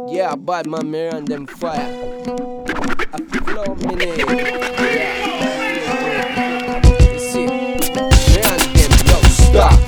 Yeah, bad man, me run them fire. I flow me name. Yeah. You see, me run them, yo, stop.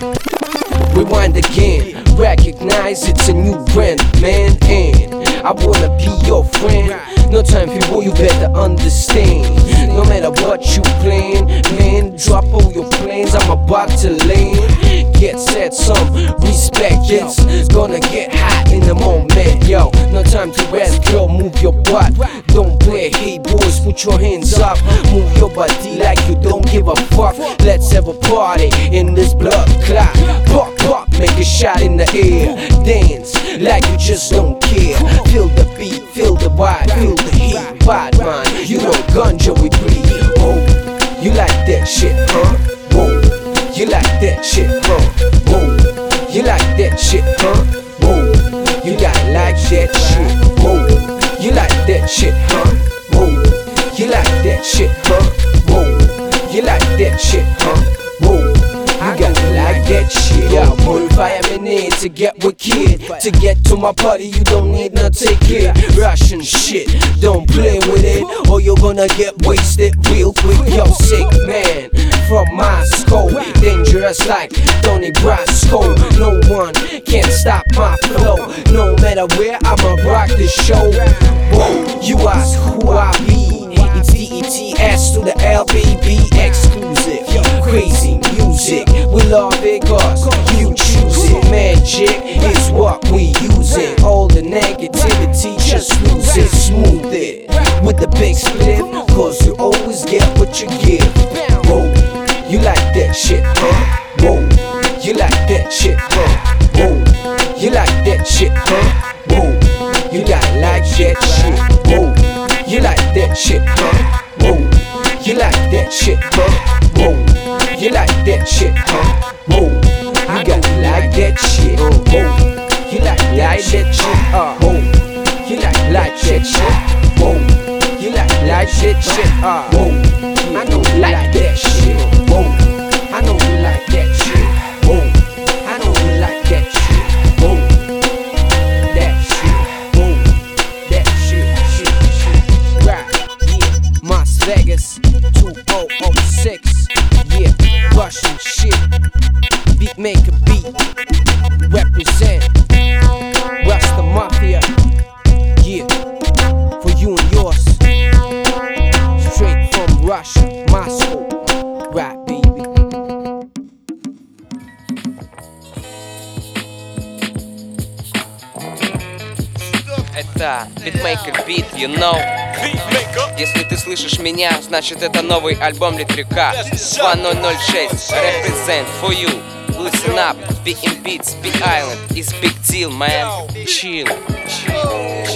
Rewind again, recognize it's a new brand, man. And I wanna be your friend. No time for you better understand. No matter what you plan, man, drop all your plans, I'm about to land. Get set, some respect, it's gonna get hot in the moment, yo. No time to rest, girl, move your butt. Don't play, hey boys, put your hands up. Move your body like you don't give a fuck. Let's have a party in this blood clot. Pop, pop, make a shot in the air. Dance like you just don't care. Feel the beat, feel the vibe, feel the heat. Bad man, you know ganja we breathe. Oh, you like that shit, huh? Whoa, you like that shit, huh? Whoa, you like that shit, huh? Whoa, you gotta like that shit. Whoa, you like that shit, huh? Whoa, you like that shit, huh? Whoa, you like that shit, huh? Whoa, you gotta like that shit. Yeah, modify a minute to get wicked. To get to my party, you don't need no ticket. Russian shit, don't play with it, or you're gonna get wasted real quick. Yo, sick man from Moscow, dangerous like Tony Brasco. No one can stop my flow. No matter where, I'ma rock the show. Whoa, you ask who I be? It's DETS to the LBB exclusive. Crazy music, we love it cause you choose it. Magic is what we using. All the negativity, just lose it, smooth it with the big split, cause you always get what you give. Whoa, you like that shit, huh? Whoa, you like that shit, huh? Whoa, you like that shit, huh? Whoa, you gotta like that shit. Whoa, you like that shit, huh? Whoa, you like that shit, huh? Whoa, you like that shit, huh? Whoa, you gotta like that shit. Whoa, you like that shit, whoa, you like that shit, whoa, you like that shit, whoa, I know you like that shit, whoa, I know you like that shit, whoa, I know you like that shit, whoa, that shit, whoa, that shit, right, yeah, Las Vegas 2006, yeah, Russian shit, beat maker beat, represent, Rasta Mafia, yeah, for you and yours, straight from Russia, Moscow, right baby. Это Beatmaker Beat, you know. Если ты слышишь меня, значит это новый альбом Литрика 2006, represent for you. Listen up, beating beats, Big Island is big deal, man. Chill.